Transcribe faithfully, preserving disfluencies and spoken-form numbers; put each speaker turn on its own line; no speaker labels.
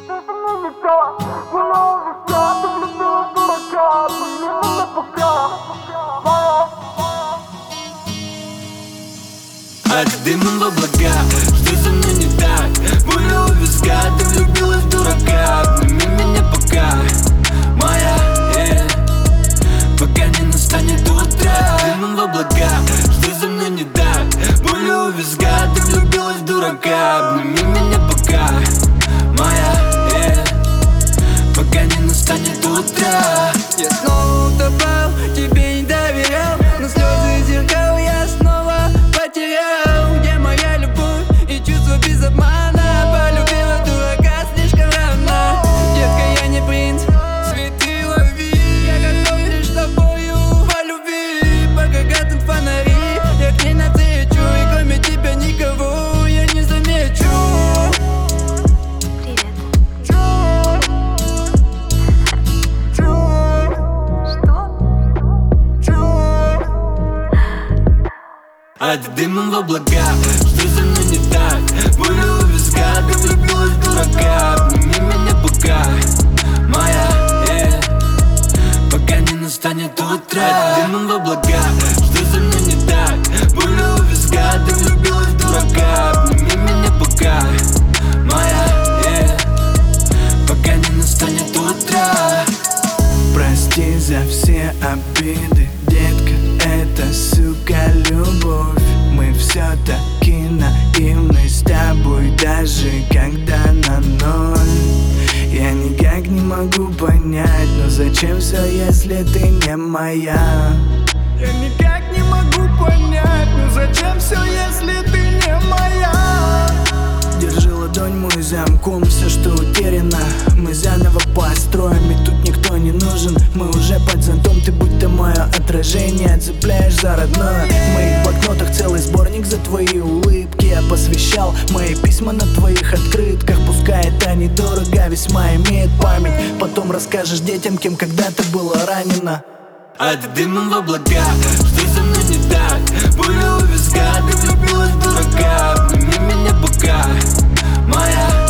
От дымом в облака, что со мной не так? Боль у виска, ты влюбилась в дурака. Обними меня пока, моя, yeah. Пока не настанет утро. Дымом в облака, что со мной не так? Боль у виска, ты влюбилась в дурака. Обними меня пока, моя, yeah. Пока не настанет утро.
Я снова утопал, тебе не доверял, но слезы зеркал я снова потерял. Где моя любовь и чувство без обмана? Полюбила дурака слишком рано. Детка, я не принц, цветы лови. Я готов лишь тобою по любви. Пока гаснут фонари, я к ней навстречу, и кроме тебя никого я не замечу.
От дымом в облака, что со мной не так? Боль у виска, ты влюбилась в дурака. Обними меня пока, моя, yeah. Пока не настанет утро. От дымом в облака, что со мной не так? Боль у виска, ты влюбилась в дурака. Обними меня пока, моя, yeah. Пока не настанет утро.
Прости за все обиды, детка, это, сука, любовь. Мы все-таки наивны с тобой, даже когда на ноль. Я никак не могу понять, но зачем все, если ты не моя? Я никак не могу понять, но зачем все, если ты не моя? Держи ладонь мой замком, все, что утеряно мы заново построим, и тут никто не нужен. Мы уже под зонтом, ты будто мое отражение, цепляешь за родное. В моих блокнотах целый сборник за твои улыбки. Я посвящал мои письма на твоих открытках. Пускай это недорого, весьма имеет память. Потом расскажешь детям, кем когда-то было ранено.
От дымом в облака, что со мной не так? Боль у виска, ты влюбилась в дурака. Обними меня пока, моя.